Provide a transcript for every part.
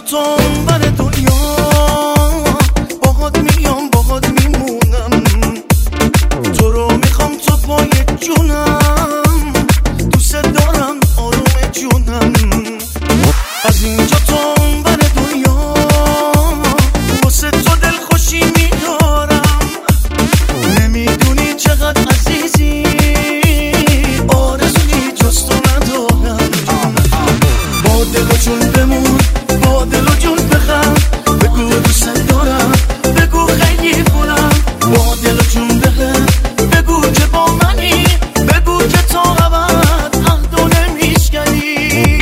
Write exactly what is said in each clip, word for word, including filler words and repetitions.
تو بر دنیا باهات میام باهات میمونم، تو رو میخوام تو پای جونم، دوست دارم آروم جونم. از اینجا تو بر دنیا واسه تو دل خوشی میدارم، نمیدونی چقدر عزیزی، آرزویی جز تو ندارم. با دل و جون بمون، با دل و جون بخند، بگو دوست دارم، بگو خیلی پرم. با دل و جون بخند، بگو که با منی، بگو که تا ابد عهدو نمیشکنی.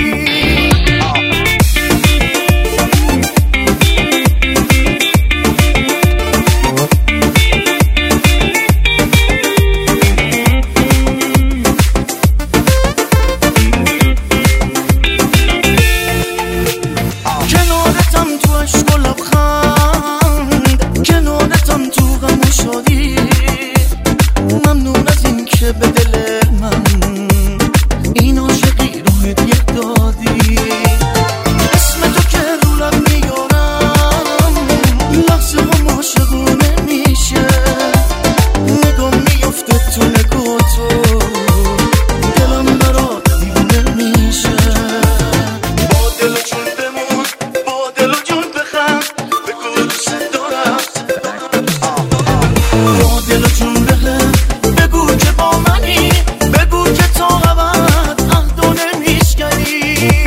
کنارتم تو عشق و لبخند، کنارتم تو غم و شادی. ممنون از این که به دل من این عاشقی رو هدیه دادی. اسم تو که رو لب میارم، لحظه هم عاشقونه میشه. نگاه میفته تو نگاه تو، دلم برات دیوونه میشه. با دل و جون بمون، با دل و جون بخند، بگو دوست دارم. با دل و جون بخند، بگو که با منی، بگو که تا ابد عهدو نمیشکنی.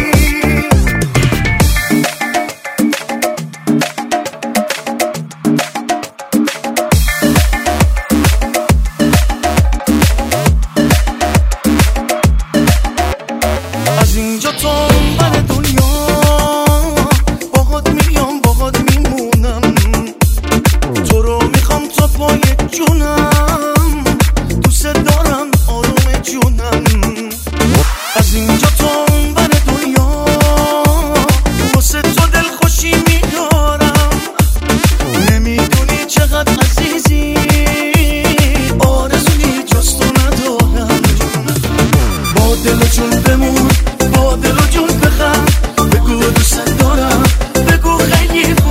از اینجا تا بر دنیا باهات میام باهات میمونم، تو رو میخوام تو پای جونم، دوست دارم آروم جونم. از اینجا تا بر دنیا واسه تو دل خوشی میدارم، نمیدونی چقدر عزیزی، آرزویی جز تو ندارم. با دل و جون بمون، با دل و جون بخند، بگو دوست دارم، بگو خیلی